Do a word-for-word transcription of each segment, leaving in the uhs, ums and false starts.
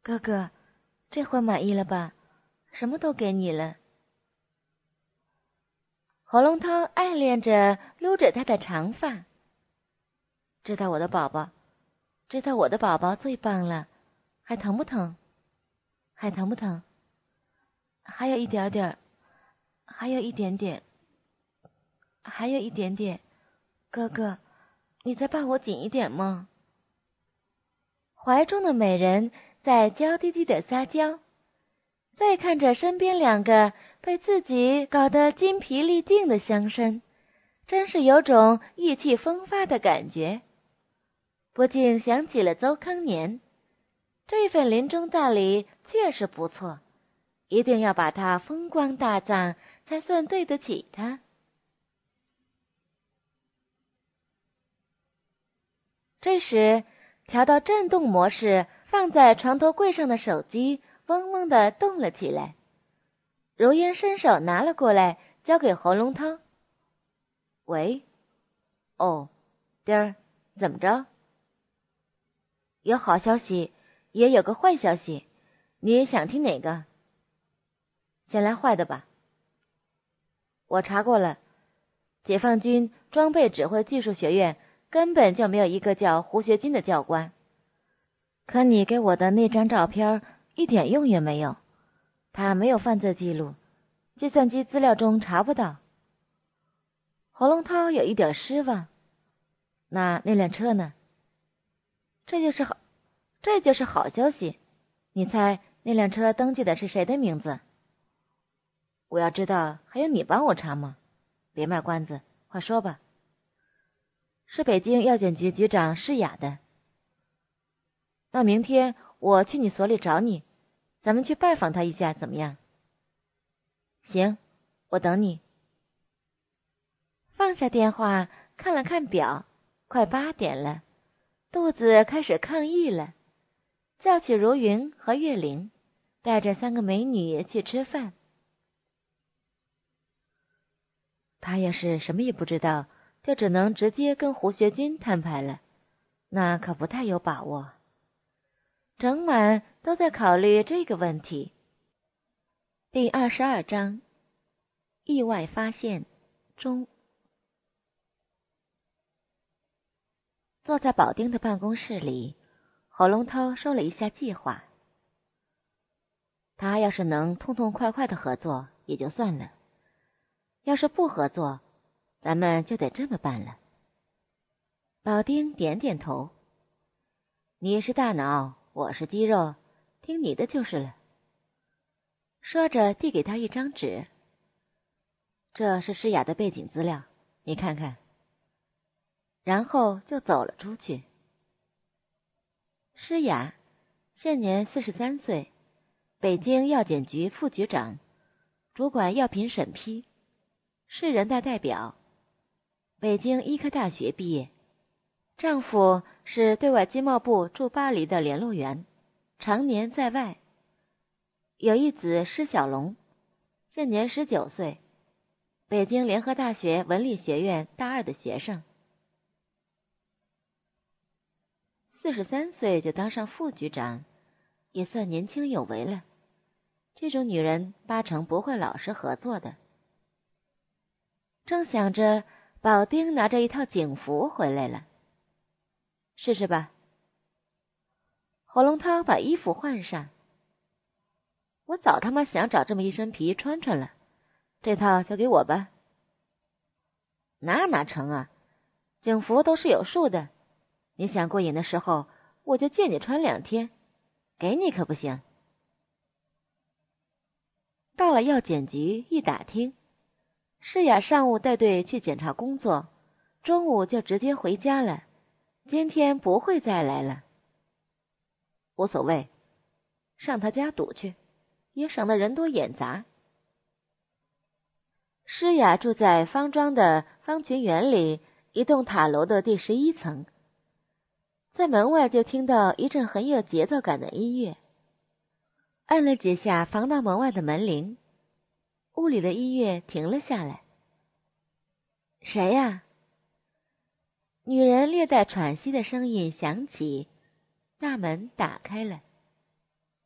哥哥，这回满意了吧？什么都给你了。喉咙涛爱恋着撸着他的长发。知道我的宝宝，知道我的宝宝最棒了。还疼不疼？还疼不疼？还有一点点，还有一点点，还有一点点。哥哥，你再抱我紧一点吗？怀中的美人在娇滴滴的撒娇，再看着身边两个被自己搞得筋疲力尽的乡绅，真是有种意气风发的感觉。不禁想起了邹康年，这份临终大礼确实不错，一定要把它风光大葬，才算对得起他。这时，调到震动模式放在床头柜上的手机嗡嗡地动了起来。如烟伸手拿了过来，交给喉咙涛。喂，哦，丁儿，怎么着？有好消息，也有个坏消息，你想听哪个？先来坏的吧。我查过了，解放军装备指挥技术学院根本就没有一个叫胡学军的教官。可你给我的那张照片一点用也没有，他没有犯罪记录，计算机资料中查不到。喉咙涛有一点失望。那那辆车呢？这就是好，这就是好消息。你猜那辆车登记的是谁的名字？我要知道，还用你帮我查吗？别卖关子，快说吧。是北京药检局局长施雅的。那明天我去你所里找你，咱们去拜访他一下，怎么样？行，我等你。放下电话，看了看表，快八点了，肚子开始抗议了，叫起如云和月玲，带着三个美女去吃饭。他要是什么也不知道，就只能直接跟胡学军摊牌了，那可不太有把握。整晚都在考虑这个问题。第二十二章，意外发现中。坐在保丁的办公室里，喉咙涛说了一下计划。他要是能痛痛快快的合作也就算了，要是不合作，咱们就得这么办了。保丁点点头。你是大脑，我是肌肉，听你的就是了。说着递给他一张纸。这是诗雅的背景资料，你看看。然后就走了出去。诗雅，现年四十三岁，北京药检局副局长，主管药品审批，市人大代表，北京医科大学毕业。丈夫是对外经贸部驻巴黎的联络员，常年在外。有一子施小龙，现年十九岁，北京联合大学文理学院大二的学生。四十三岁就当上副局长，也算年轻有为了。这种女人八成不会老实合作的。正想着，保丁拿着一套警服回来了。试试吧。喉咙涛把衣服换上。我早他妈想找这么一身皮穿穿了，这套就给我吧。那哪成啊，警服都是有数的。你想过瘾的时候，我就借你穿两天，给你可不行。到了药检局一打听，诗雅上午带队去检查工作，中午就直接回家了，今天不会再来了。无所谓，上他家堵去，也省得人多眼杂。诗雅住在方庄的方群园里一栋塔楼的第十一层。在门外就听到一阵很有节奏感的音乐，按了几下防盗门外的门铃，屋里的音乐停了下来。谁呀？女人略带喘息的声音响起，大门打开了。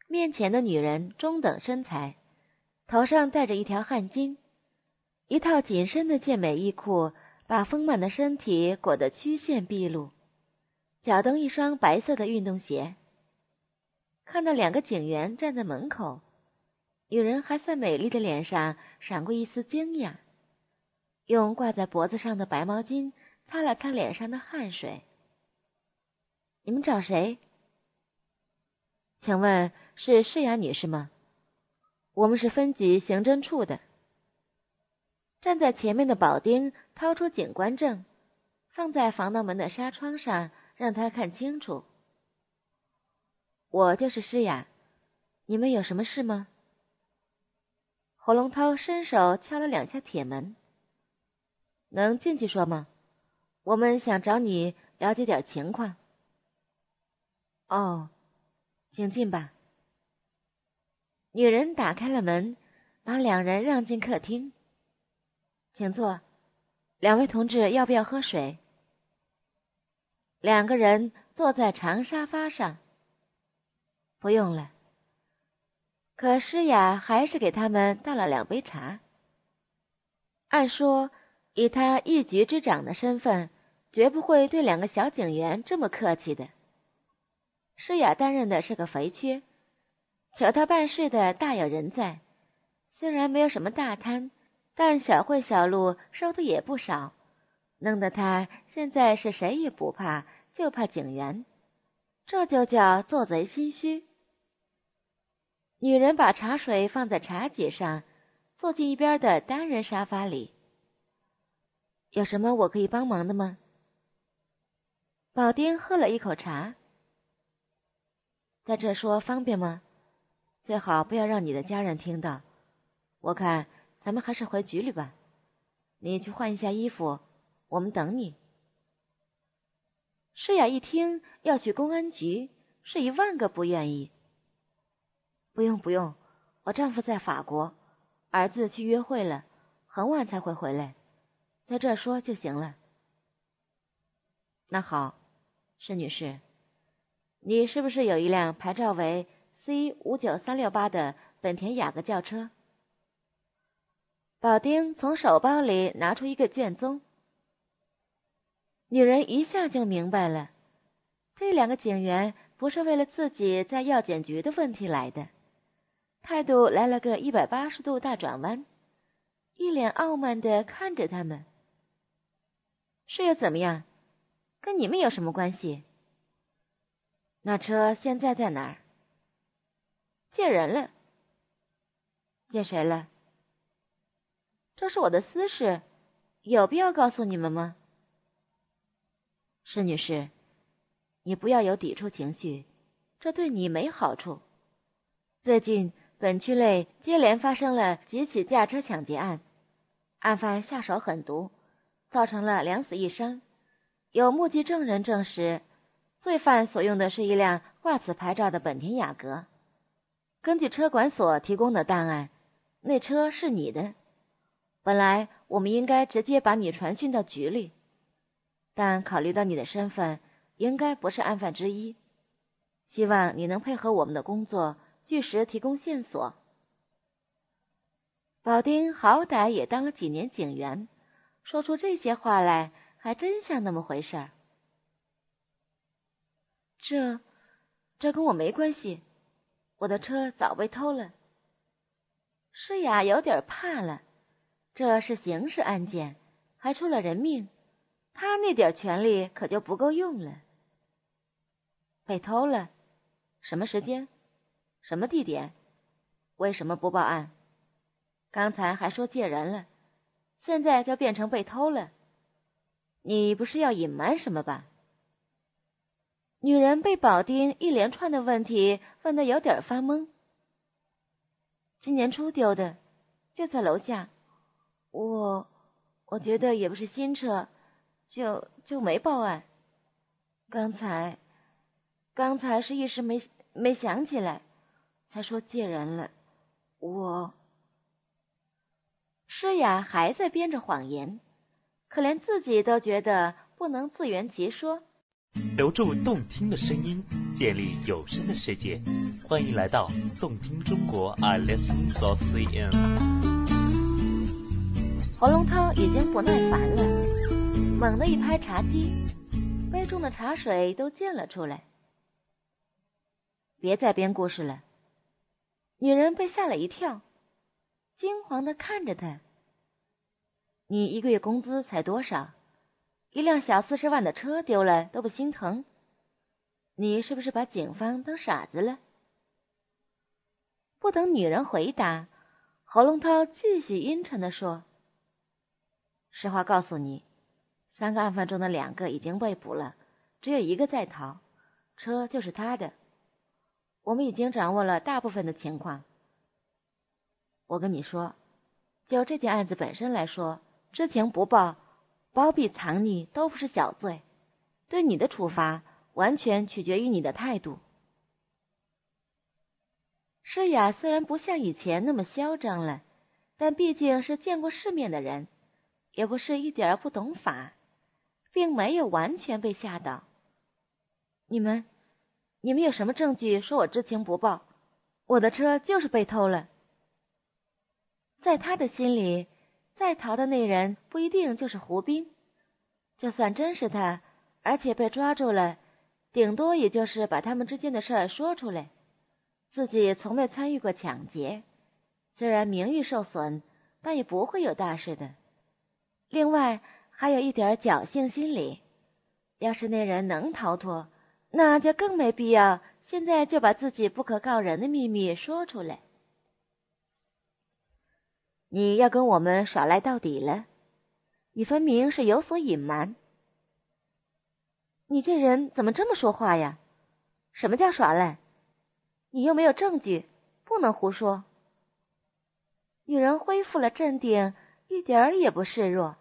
面前的女人中等身材，头上戴着一条汗巾，一套紧身的健美衣裤把丰满的身体裹得曲线毕露，脚蹬一双白色的运动鞋。看到两个警员站在门口，女人还算美丽的脸上闪过一丝惊讶，用挂在脖子上的白毛巾擦了擦脸上的汗水。你们找谁？请问是诗雅女士吗？我们是分局刑侦处的。站在前面的保丁掏出警官证，放在防盗门的纱窗上，让他看清楚。我就是诗雅，你们有什么事吗？侯龙涛伸手敲了两下铁门。能进去说吗？我们想找你了解点情况。哦，请进吧。女人打开了门，把两人让进客厅。请坐，两位同志要不要喝水？两个人坐在长沙发上。不用了。可诗雅还是给他们倒了两杯茶。按说，以他一局之长的身份，绝不会对两个小警员这么客气的。诗雅担任的是个肥缺，瞧他办事的大有人在，虽然没有什么大贪，但小贿小禄收的也不少，弄得他现在是谁也不怕，就怕警员，这就叫做贼心虚。女人把茶水放在茶几上，坐进一边的单人沙发里。有什么我可以帮忙的吗？保丁喝了一口茶。在这说方便吗？最好不要让你的家人听到。我看咱们还是回局里吧。你去换一下衣服，我们等你。诗雅一听要去公安局，是一万个不愿意。不用不用，我丈夫在法国，儿子去约会了，很晚才会回来，在这说就行了。那好，施女士，你是不是有一辆牌照为 C 五九三六八 的本田雅阁轿车？保丁从手包里拿出一个卷宗。女人一下就明白了，这两个警员不是为了自己在药检局的问题来的，态度来了个一百八十度大转弯，一脸傲慢地看着他们。是又怎么样？跟你们有什么关系？那车现在在哪儿？借人了。借谁了？这是我的私事，有必要告诉你们吗？施女士，你不要有抵触情绪，这对你没好处。最近本区内接连发生了几起驾车抢劫案，案犯下手狠毒，造成了两死一伤。有目击证人证实，罪犯所用的是一辆挂此牌照的本田雅阁。根据车管所提供的档案，那车是你的。本来我们应该直接把你传讯到局里，但考虑到你的身份，应该不是案犯之一。希望你能配合我们的工作，据实提供线索。保丁好歹也当了几年警员，说出这些话来，还真像那么回事儿。这，这跟我没关系，我的车早被偷了。诗雅有点怕了，这是刑事案件，还出了人命，他那点权利可就不够用了。被偷了？什么时间？什么地点？为什么不报案？刚才还说借人了，现在就变成被偷了。你不是要隐瞒什么吧？女人被保丁一连串的问题问得有点发懵。今年初丢的，就在楼下。我我觉得也不是新车，就就没报案。刚才刚才是一时没没想起来，才说借人了。我诗雅还在编着谎言，可连自己都觉得不能自圆其说。 留住动听的声音，建立有声的世界。欢迎来到动听中国 I Listen dot C N。 侯龙涛已经不耐烦了，猛地一拍茶几，杯中的茶水都溅了出来。别再编故事了。女人被吓了一跳，惊慌地看着他。你一个月工资才多少？一辆小四十万的车丢了都不心疼？你是不是把警方当傻子了？不等女人回答，侯龙涛继续阴沉地说：实话告诉你，三个案犯中的两个已经被捕了，只有一个在逃，车就是他的。我们已经掌握了大部分的情况。我跟你说，就这件案子本身来说，知情不报、包庇藏匿都不是小罪，对你的处罚完全取决于你的态度。诗雅虽然不像以前那么嚣张了，但毕竟是见过世面的人，也不是一点不懂法，并没有完全被吓倒。你们你们有什么证据说我知情不报？我的车就是被偷了。在他的心里，在逃的那人不一定就是胡斌，就算真是他，而且被抓住了，顶多也就是把他们之间的事儿说出来，自己从未参与过抢劫，虽然名誉受损，但也不会有大事的。另外还有一点侥幸心理，要是那人能逃脱，那就更没必要现在就把自己不可告人的秘密说出来。你要跟我们耍赖到底了，你分明是有所隐瞒。你这人怎么这么说话呀？什么叫耍赖？你又没有证据，不能胡说。女人恢复了镇定，一点儿也不示弱。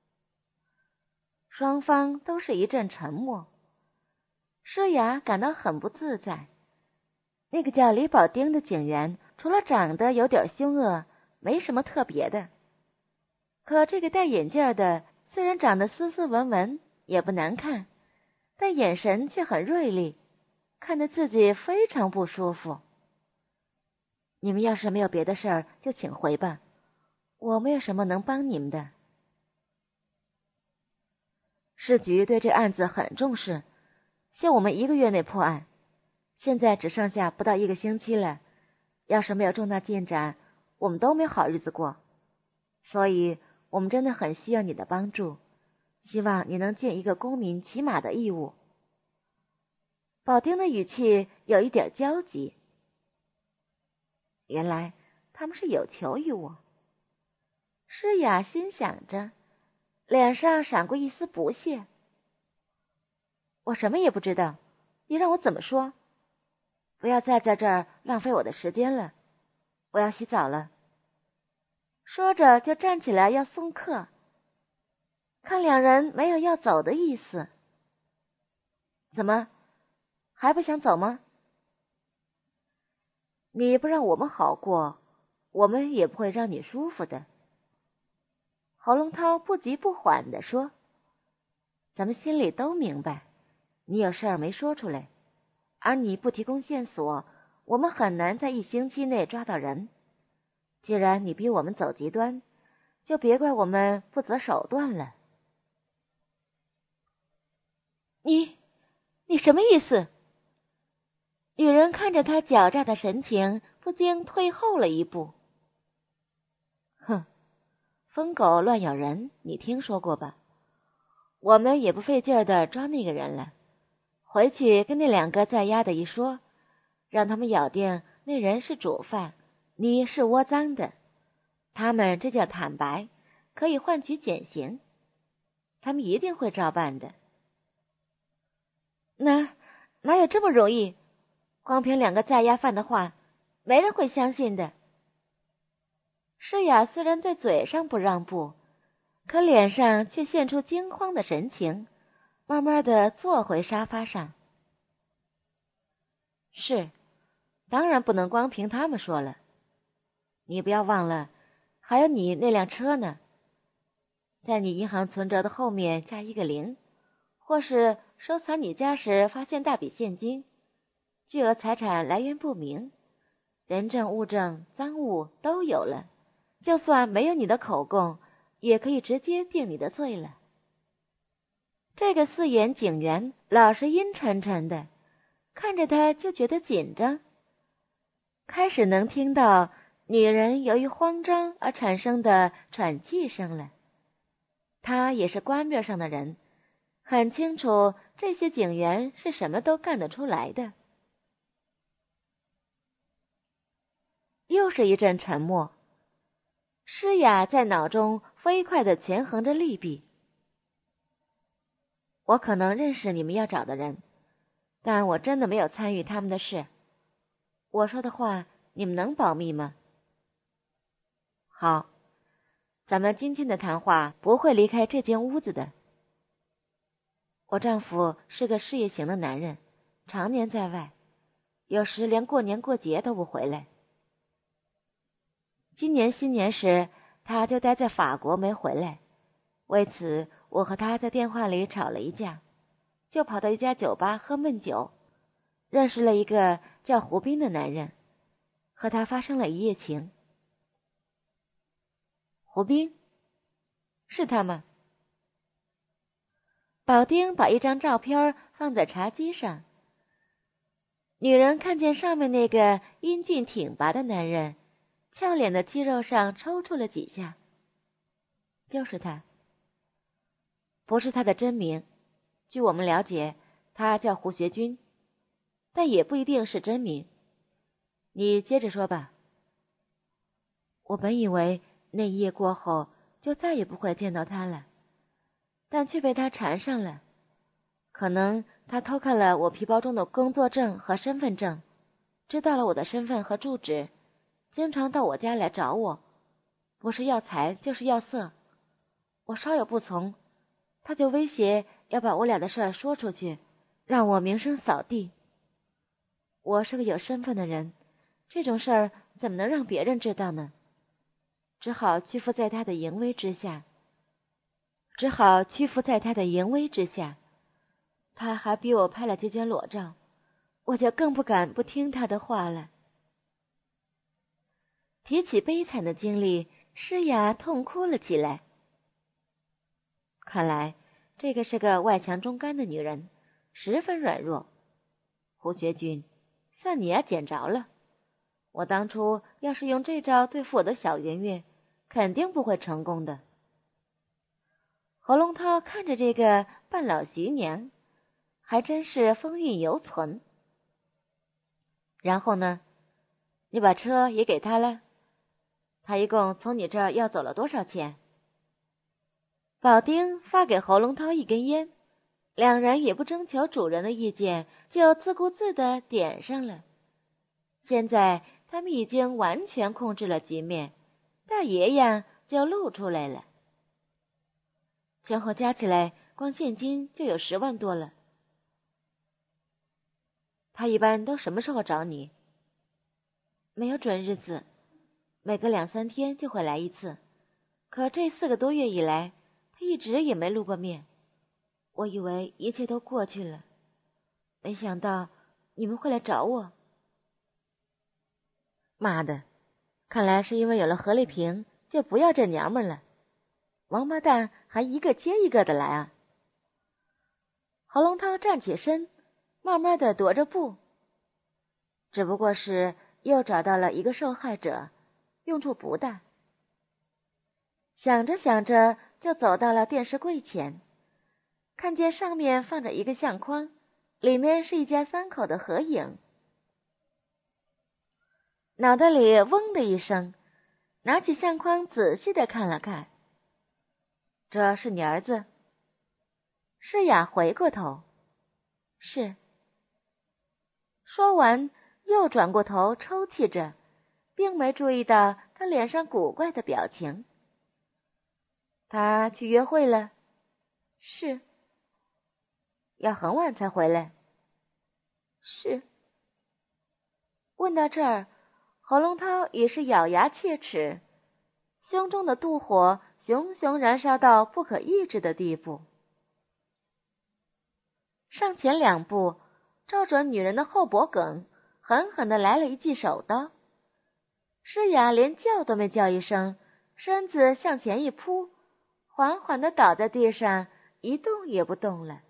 双方都是一阵沉默。诗雅感到很不自在。那个叫李保丁的警员，除了长得有点凶恶，没什么特别的。可这个戴眼镜的，虽然长得斯斯文文，也不难看，但眼神却很锐利，看得自己非常不舒服。你们要是没有别的事儿，就请回吧，我没有什么能帮你们的。市局对这案子很重视，限我们一个月内破案，现在只剩下不到一个星期了，要是没有重大进展，我们都没好日子过，所以我们真的很需要你的帮助，希望你能尽一个公民起码的义务。保丁的语气有一点焦急。原来他们是有求于我。诗雅心想着，脸上闪过一丝不屑。我什么也不知道，你让我怎么说？不要再在这儿浪费我的时间了，我要洗澡了。说着就站起来要送客，看两人没有要走的意思。怎么，还不想走吗？你不让我们好过，我们也不会让你舒服的。侯龙涛不急不缓地说，咱们心里都明白，你有事儿没说出来，而你不提供线索，我们很难在一星期内抓到人。既然你逼我们走极端，就别怪我们不择手段了。你，你什么意思？女人看着他狡诈的神情，不禁退后了一步。哼，疯狗乱咬人，你听说过吧？我们也不费劲的抓那个人了，回去跟那两个在押的一说，让他们咬定那人是主犯，你是窝赃的，他们这叫坦白，可以换取减刑，他们一定会照办的。哪哪有这么容易？光凭两个在押犯的话，没人会相信的。诗雅虽然在嘴上不让步，可脸上却现出惊慌的神情，慢慢的坐回沙发上。是，当然不能光凭他们说了。你不要忘了，还有你那辆车呢，在你银行存折的后面加一个零，或是搜查你家时发现大笔现金，巨额财产来源不明，人证物证赃物都有了，就算没有你的口供，也可以直接定你的罪了。这个四眼警员老是阴沉沉的，看着他就觉得紧张。开始能听到女人由于慌张而产生的喘气声了。他也是官面上的人，很清楚这些警员是什么都干得出来的。又是一阵沉默，诗雅在脑中飞快地权衡着利弊。我可能认识你们要找的人，但我真的没有参与他们的事。我说的话你们能保密吗？好，咱们今天的谈话不会离开这间屋子的。我丈夫是个事业型的男人，常年在外，有时连过年过节都不回来。今年新年时他就待在法国没回来，为此我和他在电话里吵了一架，就跑到一家酒吧喝闷酒，认识了一个叫胡斌的男人，和他发生了一夜情。胡斌？是他吗？保丁把一张照片放在茶几上，女人看见上面那个英俊挺拔的男人，俏脸的肌肉上抽搐了几下。就是他。不是他的真名，据我们了解，他叫胡学军，但也不一定是真名。你接着说吧。我本以为那一夜过后就再也不会见到他了，但却被他缠上了。可能他偷看了我皮包中的工作证和身份证，知道了我的身份和住址，经常到我家来找我，不是要财就是要色。我稍有不从，他就威胁要把我俩的事儿说出去，让我名声扫地。我是个有身份的人，这种事儿怎么能让别人知道呢？只好屈服在他的淫威之下。只好屈服在他的淫威之下。他还逼我拍了几卷裸照，我就更不敢不听他的话了。提起悲惨的经历，诗雅痛哭了起来。看来这个是个外强中干的女人，十分软弱。胡学军，算你也捡着了。我当初要是用这招对付我的小云云，肯定不会成功的。侯龙涛看着这个半老徐娘，还真是风韵犹存。然后呢？你把车也给他了？他一共从你这儿要走了多少钱？保丁发给侯龙涛一根烟，两人也不征求主人的意见，就自顾自地点上了。现在他们已经完全控制了局面，大爷样就露出来了。前后加起来，光现金就有十万多了。他一般都什么时候找你？没有准日子，每隔两三天就会来一次。可这四个多月以来，他一直也没露过面。我以为一切都过去了，没想到你们会来找我。妈的，看来是因为有了何丽萍，就不要这娘们了。王八蛋还一个接一个的来啊！侯龙涛站起身，慢慢的踱着步。只不过是又找到了一个受害者，用处不大。想着想着，就走到了电视柜前，看见上面放着一个相框，里面是一家三口的合影。脑袋里嗡的一声，拿起相框仔细的看了看。这是你儿子？诗雅回过头，是。说完又转过头抽泣着，并没注意到他脸上古怪的表情。他去约会了？是。要很晚才回来？是。问到这儿，侯龙涛也是咬牙切齿，胸中的妒火熊熊燃烧到不可抑制的地步。 上前两步，照准女人的后脖梗，狠狠地来了一记手刀。诗雅连叫都没叫一声，身子向前一扑，缓缓地倒在地上，一动也不动了。